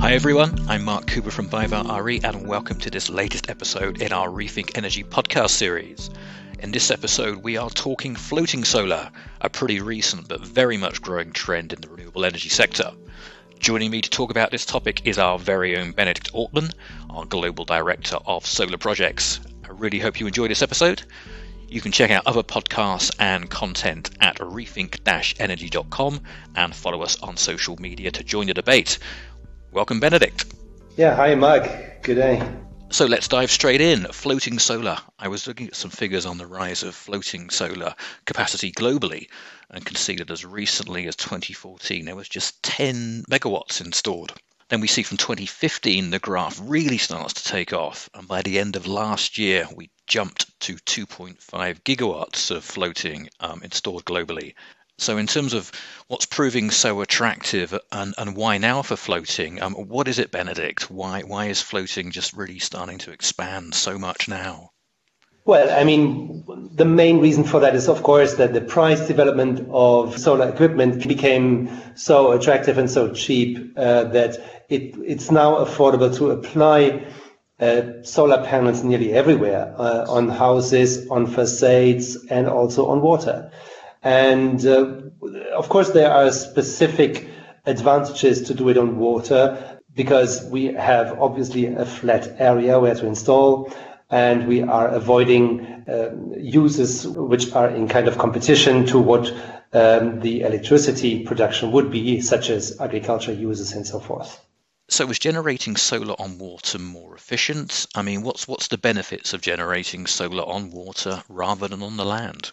Hi everyone, I'm Mark Cooper from BayWa RE and welcome to this latest episode in our Rethink Energy podcast series. In this episode we are talking floating solar, a pretty recent but very much growing trend in the renewable energy sector. Joining me to talk about this topic is our very own Benedict Altman, our Global Director of Solar Projects. I really hope you enjoy this episode. You can check out other podcasts and content at rethink-energy.com and follow us on social media to join the debate. Welcome, Benedict. Yeah, hi, Mark. Good day. So let's dive straight in. Floating solar. I was looking at some figures on the rise of floating solar capacity globally and can see that as recently as 2014, there was just 10 megawatts installed. Then we see from 2015, the graph really starts to take off. And by the end of last year, we jumped to 2.5 gigawatts of floating installed globally. So in terms of what's proving so attractive and why now for floating, what is it, Benedict? Why is floating just really starting to expand so much now? Well, I mean, the main reason for that is, of course, that the price development of solar equipment became so attractive and so cheap that it's now affordable to apply solar panels nearly everywhere, on houses, on facades, and also on water. And of course, there are specific advantages to do it on water because we have obviously a flat area where to install, and we are avoiding uses which are in kind of competition to what the electricity production would be, such as agriculture uses and so forth. So is generating solar on water more efficient? I mean, what's the benefits of generating solar on water rather than on the land?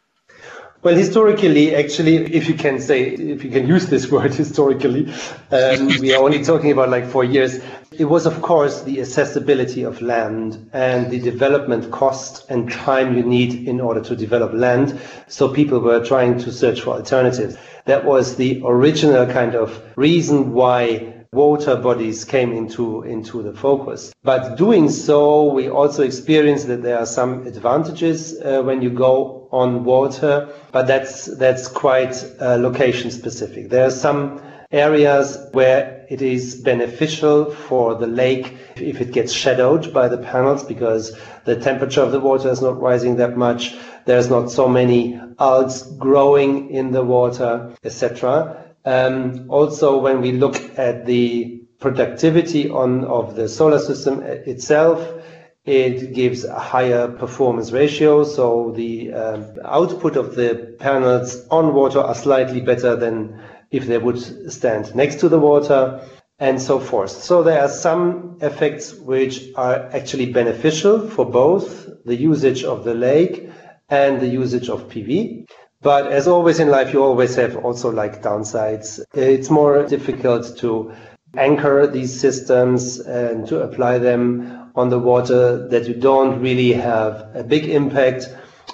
Well, historically, actually, if you can use this word historically, we are only talking about like 4 years. It was, of course, the accessibility of land and the development cost and time you need in order to develop land. So people were trying to search for alternatives. That was the original kind of reason why water bodies came into the focus. But doing so, we also experienced that there are some advantages when you go on water, but that's quite location specific. There are some areas where it is beneficial for the lake if it gets shadowed by the panels because the temperature of the water is not rising that much. There's not so many algae growing in the water, etc. Also, when we look at the productivity of the solar system itself, it gives a higher performance ratio. So the output of the panels on water are slightly better than if they would stand next to the water and so forth. So there are some effects which are actually beneficial for both the usage of the lake and the usage of PV. But as always in life, you always have also like downsides. It's more difficult to anchor these systems and to apply them on the water, that you don't really have a big impact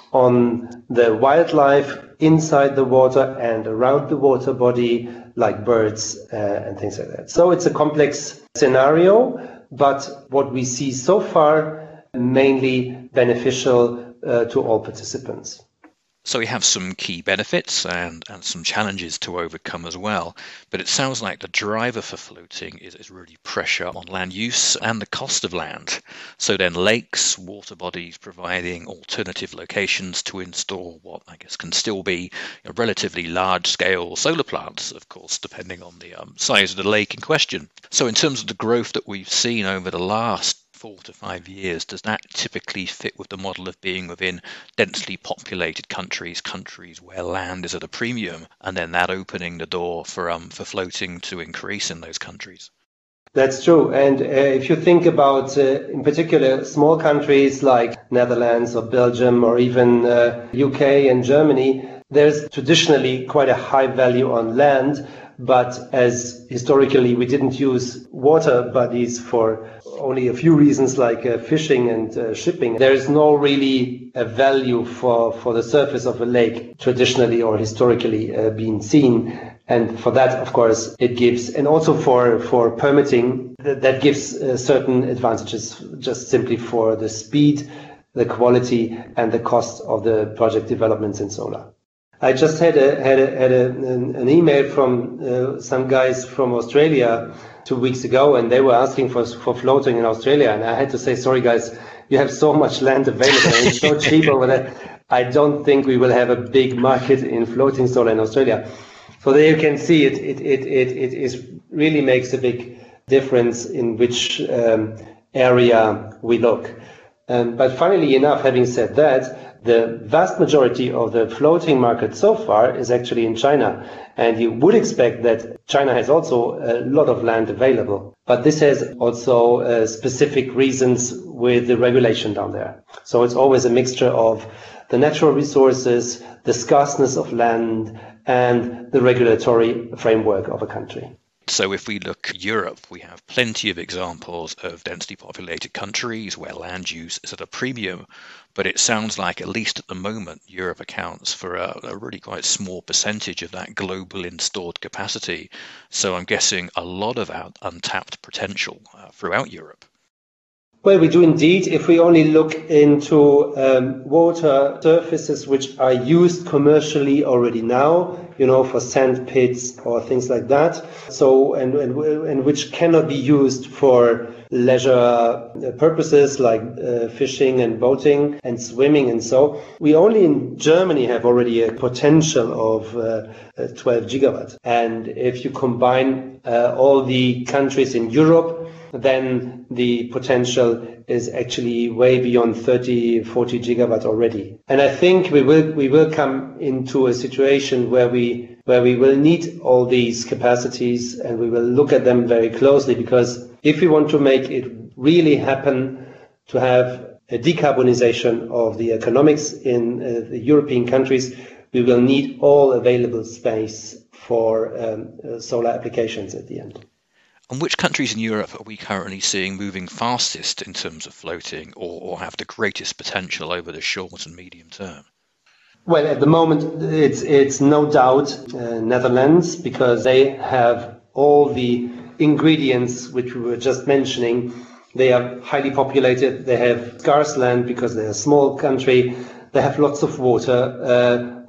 on the wildlife inside the water and around the water body, like birds and things like that. So it's a complex scenario, but what we see so far, mainly beneficial to all participants. So we have some key benefits and some challenges to overcome as well. But it sounds like the driver for floating is really pressure on land use and the cost of land. So then lakes, water bodies providing alternative locations to install what I guess can still be a relatively large-scale solar plants, of course, depending on the size of the lake in question. So in terms of the growth that we've seen over the last 4 to 5 years, does that typically fit with the model of being within densely populated countries where land is at a premium, and then that opening the door for floating to increase in those countries? That's true. And if you think about, in particular, small countries like Netherlands or Belgium or even UK and Germany, there's traditionally quite a high value on land. But as historically we didn't use water bodies for only a few reasons like fishing and shipping, there is no really a value for the surface of a lake traditionally or historically being seen. And for that, of course, it gives, and also for permitting, that gives certain advantages just simply for the speed, the quality, and the cost of the project developments in solar. I just had an email from some guys from Australia 2 weeks ago, and they were asking for floating in Australia, and I had to say, sorry guys, you have so much land available and it's so cheap over there. I don't think we will have a big market in floating solar in Australia. So there you can see it really makes a big difference in which area we look. But funnily enough, having said that, the vast majority of the floating market so far is actually in China. And you would expect that China has also a lot of land available. But this has also specific reasons with the regulation down there. So it's always a mixture of the natural resources, the scarceness of land, and the regulatory framework of a country. So if we look at Europe, we have plenty of examples of densely populated countries where land use is at a premium, but it sounds like, at least at the moment, Europe accounts for a really quite small percentage of that global installed capacity. So I'm guessing a lot of untapped potential throughout Europe. Well, we do indeed. If we only look into water surfaces which are used commercially already now, for sand pits or things like that. So, and which cannot be used for leisure purposes like fishing and boating and swimming and so. We only in Germany have already a potential of 12 gigawatt. And if you combine all the countries in Europe, then the potential is actually way beyond 30, 40 gigawatt already. And I think we will come into a situation where we will need all these capacities, and we will look at them very closely, because if we want to make it really happen, to have a decarbonization of the economics in the European countries, we will need all available space for solar applications at the end. And which countries in Europe are we currently seeing moving fastest in terms of floating, or have the greatest potential over the short and medium term? Well, at the moment, it's no doubt Netherlands, because they have all the ingredients which we were just mentioning. They are highly populated. They have scarce land because they're a small country. They have lots of water,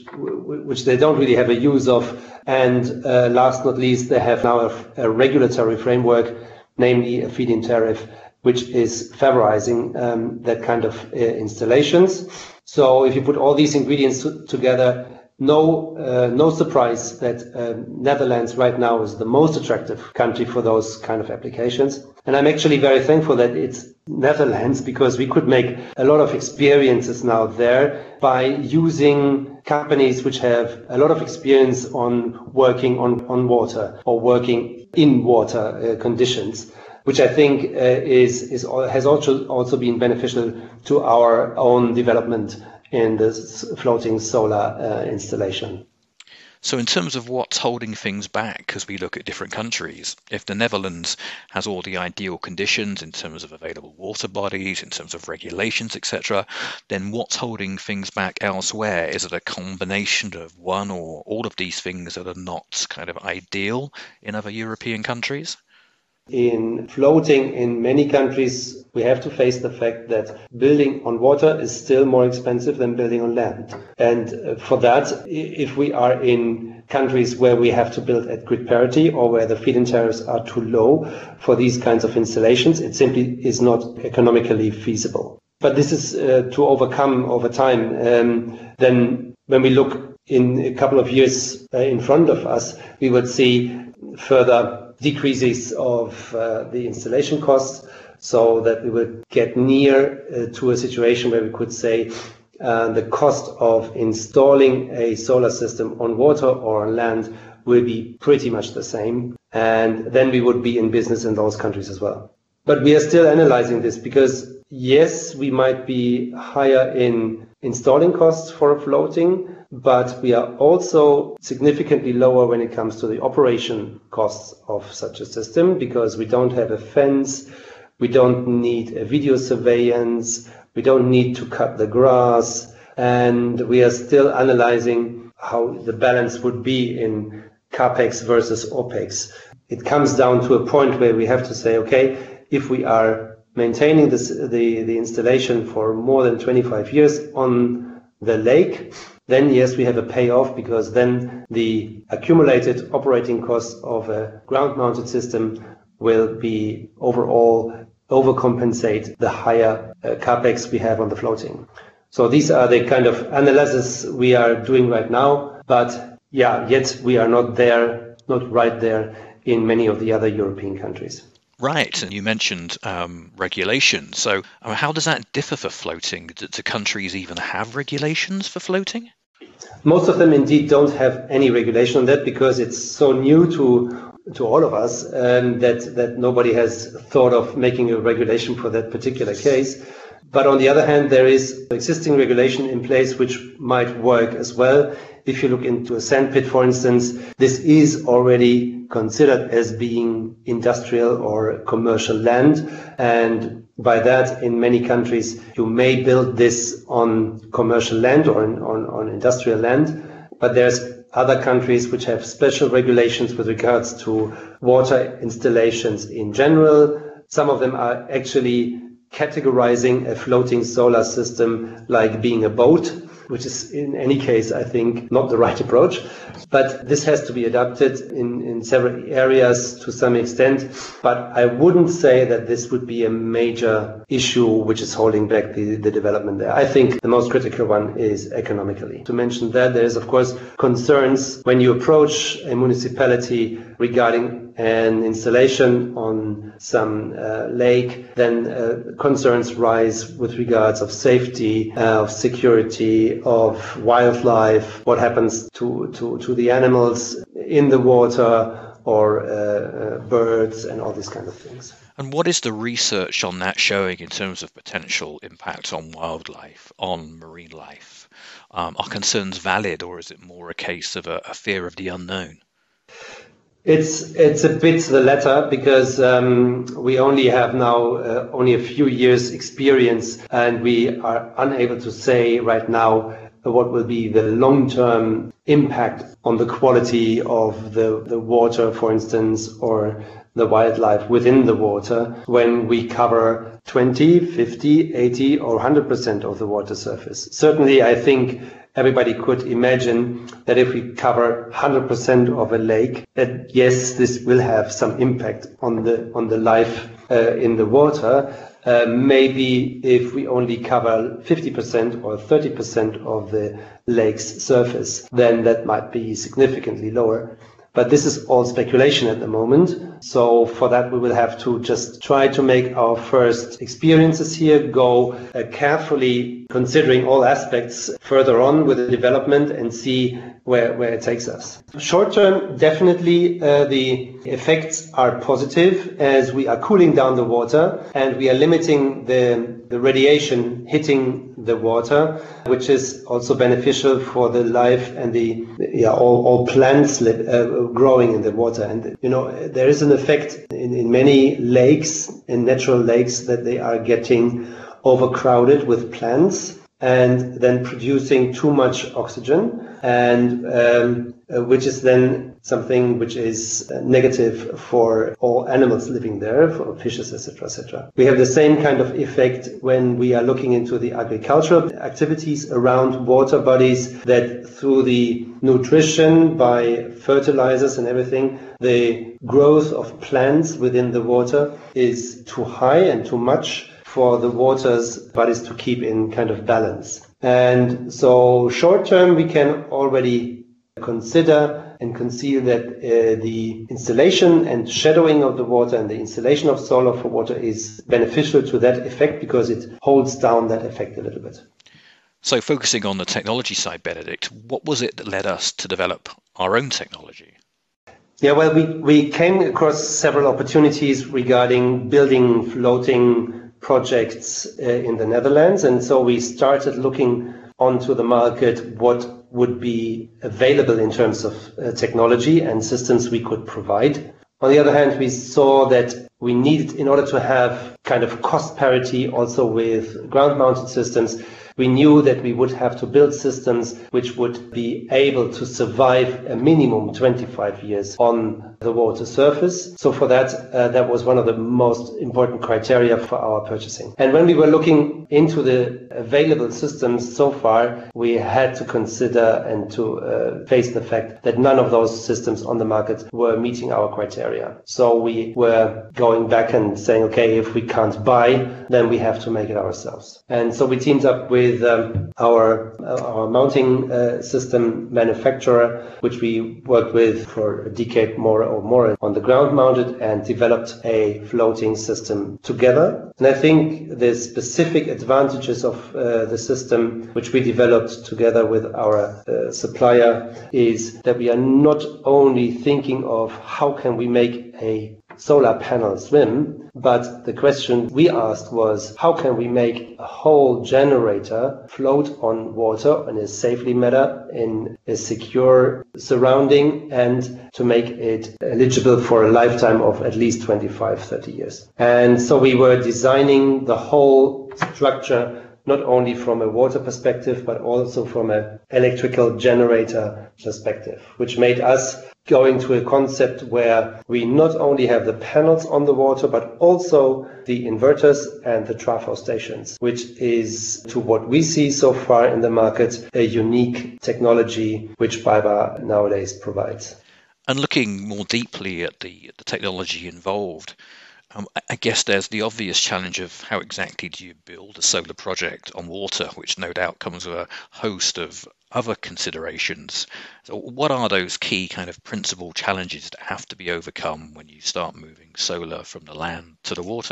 which they don't really have a use of. And last not least, they have now a regulatory framework, namely a feed-in tariff, which is favorizing that kind of installations. So if you put all these ingredients together, no surprise that Netherlands right now is the most attractive country for those kind of applications. And I'm actually very thankful that it's Netherlands, because we could make a lot of experiences now there by using companies which have a lot of experience on working on water or working in water conditions, which I think has also been beneficial to our own development in this floating solar installation. So in terms of what's holding things back as we look at different countries, if the Netherlands has all the ideal conditions in terms of available water bodies, in terms of regulations, etc., then what's holding things back elsewhere? Is it a combination of one or all of these things that are not kind of ideal in other European countries? In floating in many countries, we have to face the fact that building on water is still more expensive than building on land. And for that, if we are in countries where we have to build at grid parity or where the feed-in tariffs are too low for these kinds of installations, it simply is not economically feasible. But this is to overcome over time. Then when we look in a couple of years in front of us, we would see further decreases of the installation costs, so that we would get near to a situation where we could say the cost of installing a solar system on water or on land will be pretty much the same. And then we would be in business in those countries as well. But we are still analyzing this, because yes, we might be higher in installing costs for floating, but we are also significantly lower when it comes to the operation costs of such a system, because we don't have a fence, we don't need a video surveillance, we don't need to cut the grass, and we are still analyzing how the balance would be in CAPEX versus OPEX. It comes down to a point where we have to say, okay, if we are maintaining the installation for more than 25 years on the lake, then yes, we have a payoff, because then the accumulated operating costs of a ground-mounted system will be overall overcompensate the higher capex we have on the floating. So these are the kind of analysis we are doing right now, but yet we are not right there in many of the other European countries. Right, and you mentioned regulation. So how does that differ for floating? Do countries even have regulations for floating? Most of them indeed don't have any regulation on that, because it's so new to all of us that nobody has thought of making a regulation for that particular case. But on the other hand, there is existing regulation in place which might work as well. If you look into a sandpit, for instance, this is already considered as being industrial or commercial land. And by that, in many countries, you may build this on commercial land or on industrial land. But there's other countries which have special regulations with regards to water installations in general. Some of them are actually categorizing a floating solar system like being a boat, which is in any case, I think, not the right approach. But this has to be adapted in several areas to some extent. But I wouldn't say that this would be a major issue which is holding back the development there. I think the most critical one is economically. To mention that, there is, of course, concerns when you approach a municipality regarding an installation on some lake, then concerns rise with regards of safety, of security, of wildlife, what happens to the animals in the water, or birds and all these kind of things. And what is the research on that showing in terms of potential impact on wildlife, on marine life? Are concerns valid, or is it more a case of a fear of the unknown? It's a bit the latter, because we only have now only a few years experience, and we are unable to say right now what will be the long-term impact on the quality of the water, for instance, or the wildlife within the water when we cover 20, 50, 80 or 100% of the water surface. Certainly, I think everybody could imagine that if we cover 100% of a lake, that yes, this will have some impact on the life in the water. Maybe if we only cover 50% or 30% of the lake's surface, then that might be significantly lower. But this is all speculation at the moment. So for that, we will have to just try to make our first experiences here, go carefully considering all aspects further on with the development and see where it takes us. Short term, definitely the effects are positive as we are cooling down the water and we are limiting the radiation hitting the water, which is also beneficial for the life and all plants growing in the water. And there is an effect in many lakes, in natural lakes, that they are getting overcrowded with plants and then producing too much oxygen, and which is then something which is negative for all animals living there, for fishes, etc., etc. We have the same kind of effect when we are looking into the agricultural activities around water bodies, that through the nutrition by fertilizers and everything, the growth of plants within the water is too high and too much for the water's bodies to keep in kind of balance. And so short term, we can already consider and conceal that the installation and shadowing of the water and the installation of solar for water is beneficial to that effect, because it holds down that effect a little bit. So focusing on the technology side, Benedikt, what was it that led us to develop our own technology? Yeah, well, we came across several opportunities regarding building floating projects in the Netherlands. And so we started looking onto the market what would be available in terms of technology and systems we could provide. On the other hand, we saw that we needed, in order to have kind of cost parity also with ground-mounted systems, we knew that we would have to build systems which would be able to survive a minimum 25 years on the water surface. So for that, that was one of the most important criteria for our purchasing. And when we were looking into the available systems so far, we had to consider and to face the fact that none of those systems on the market were meeting our criteria. So we were going back and saying, okay, if we can't buy, then we have to make it ourselves. And so we teamed up with our mounting system manufacturer, which we worked with for a decade more on the ground mounted, and developed a floating system together. And I think the specific advantages of the system which we developed together with our supplier is that we are not only thinking of how can we make a solar panel swim, but the question we asked was, how can we make a whole generator float on water in a safely manner, in a secure surrounding, and to make it eligible for a lifetime of at least 25, 30 years. And so we were designing the whole structure not only from a water perspective, but also from an electrical generator perspective, which made us going to a concept where we not only have the panels on the water, but also the inverters and the trafo stations, which is, to what we see so far in the market, a unique technology which BayWa nowadays provides. And looking more deeply at the technology involved, I guess there's the obvious challenge of how exactly do you build a solar project on water, which no doubt comes with a host of other considerations. So what are those key kind of principal challenges that have to be overcome when you start moving solar from the land to the water?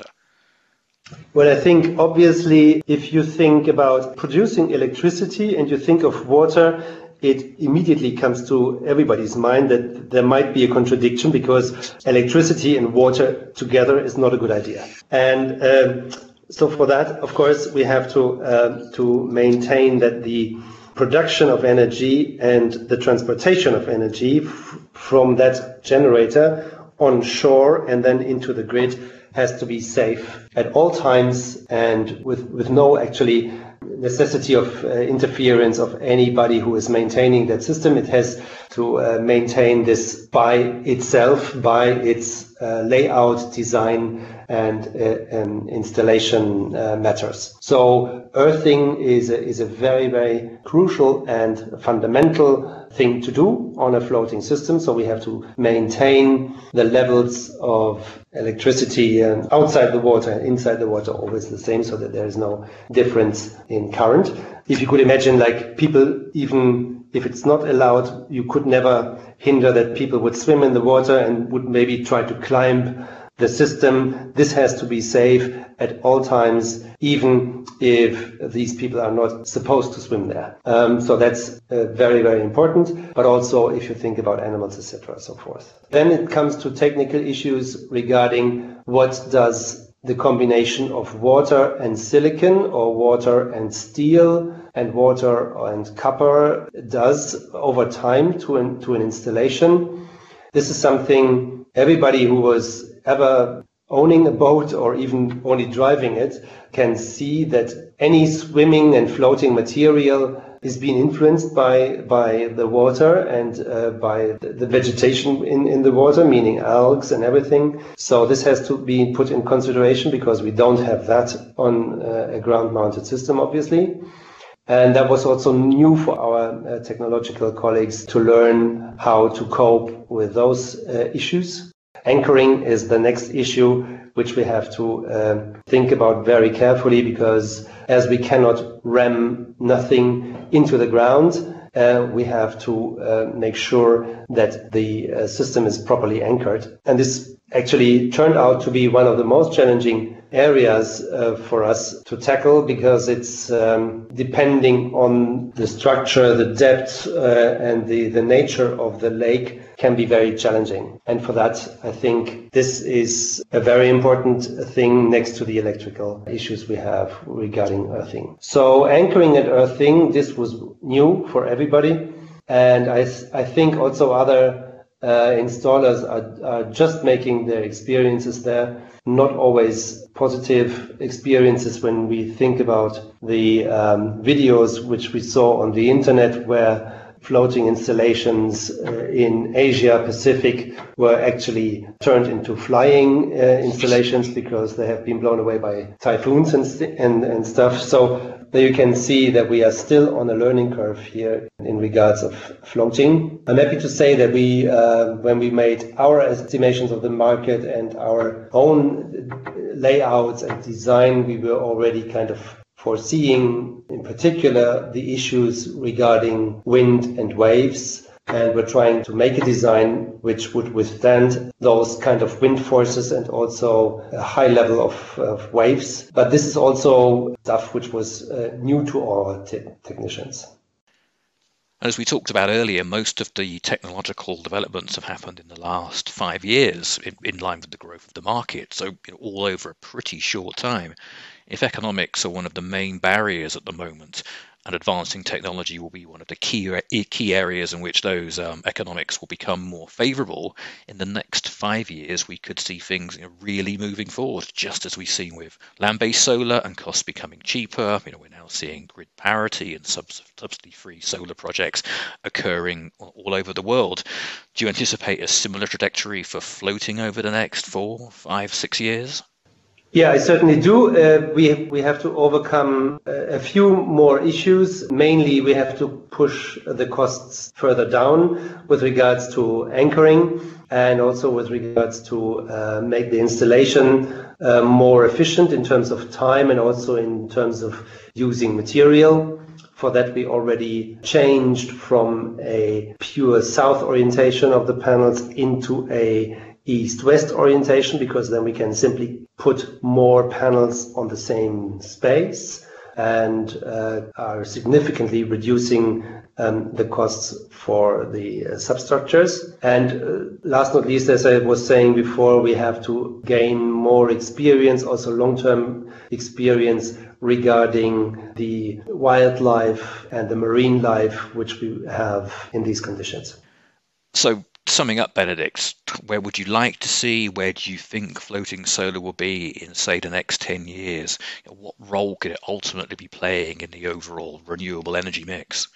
Well, I think obviously if you think about producing electricity and you think of water, it immediately comes to everybody's mind that there might be a contradiction, because electricity and water together is not a good idea. And so for that, of course, we have to maintain that the production of energy and the transportation of energy from that generator on shore and then into the grid has to be safe at all times, and with no actually necessity of interference of anybody who is maintaining that system. It has to maintain this by itself, by its layout, design, and installation matters. So earthing is a very, very crucial and fundamental thing to do on a floating system. So we have to maintain the levels of electricity outside the water and inside the water always the same, so that there is no difference in current. If you could imagine, like, people, even if it's not allowed, you could never hinder that people would swim in the water and would maybe try to climb the system. This has to be safe at all times, even if these people are not supposed to swim there. So that's very, very important. But also if you think about animals, etc., so forth. Then it comes to technical issues regarding what does the combination of water and silicon, or water and steel, and water and copper does over time to an installation. This is something everybody who was ever owning a boat or even only driving it can see, that any swimming and floating material is being influenced by the water and by the vegetation in the water, meaning algae and everything. So this has to be put in consideration, because we don't have that on a ground-mounted system, obviously. And that was also new for our technological colleagues to learn how to cope with those issues. Anchoring is the next issue, which we have to think about very carefully, because as we cannot ram nothing into the ground, we have to make sure that the system is properly anchored. And this actually turned out to be one of the most challenging areas for us to tackle, because it's depending on the structure, the depth, and the nature of the lake can be very challenging. And for that, I think this is a very important thing next to the electrical issues we have regarding earthing. So anchoring and earthing, this was new for everybody. And I think also other installers are just making their experiences there. Not always positive experiences when we think about the videos which we saw on the internet where floating installations in Asia Pacific were actually turned into flying installations because they have been blown away by typhoons and stuff. So there you can see that we are still on a learning curve here in regards of floating. I'm happy to say that we, when we made our estimations of the market and our own layouts and design, we were already kind of foreseeing, in particular, the issues regarding wind and waves. And we're trying to make a design which would withstand those kind of wind forces and also a high level of waves. But this is also stuff which was new to our technicians. As we talked about earlier, most of the technological developments have happened in the last 5 years in line with the growth of the market, so all over a pretty short time. If economics are one of the main barriers at the moment, and advancing technology will be one of the key areas in which those economics will become more favourable, in the next 5 years we could see things really moving forward, just as we've seen with land-based solar and costs becoming cheaper. We're now seeing grid parity and subsidy-free solar projects occurring all over the world. Do you anticipate a similar trajectory for floating over the next 4, 5, 6 years? Yeah, I certainly do. We have to overcome a few more issues. Mainly, we have to push the costs further down with regards to anchoring and also with regards to make the installation more efficient in terms of time and also in terms of using material. For that, we already changed from a pure south orientation of the panels into a east-west orientation, because then we can simply put more panels on the same space and are significantly reducing the costs for the substructures. And last not least, as I was saying before, we have to gain more experience, also long-term experience regarding the wildlife and the marine life which we have in these conditions. So summing up, Benedikt, where would you like to see, where do you think floating solar will be in, say, the next 10 years? What role could it ultimately be playing in the overall renewable energy mix?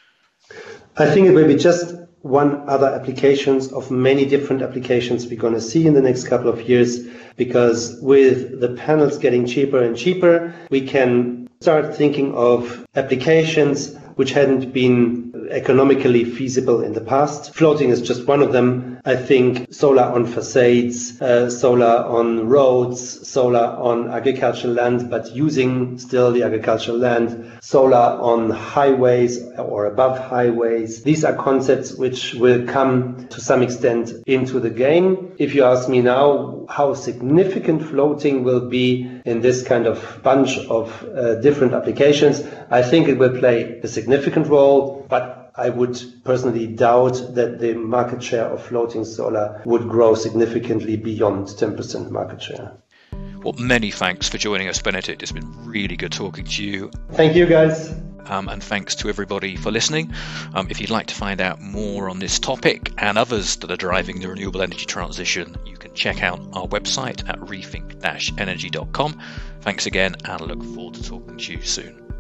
I think it will be just one other applications of many different applications we're going to see in the next couple of years, because with the panels getting cheaper and cheaper, we can start thinking of applications which hadn't been economically feasible in the past. Floating is just one of them. I think solar on facades, solar on roads, solar on agricultural land, but using still the agricultural land, solar on highways or above highways. These are concepts which will come to some extent into the game. If you ask me now how significant floating will be in this kind of bunch of different applications, I think it will play a significant role, but I would personally doubt that the market share of floating solar would grow significantly beyond 10% market share. Well, many thanks for joining us, Benedikt. It's been really good talking to you. Thank you, guys. And thanks to everybody for listening. If you'd like to find out more on this topic and others that are driving the renewable energy transition, you can check out our website at rethink-energy.com. Thanks again, and I look forward to talking to you soon.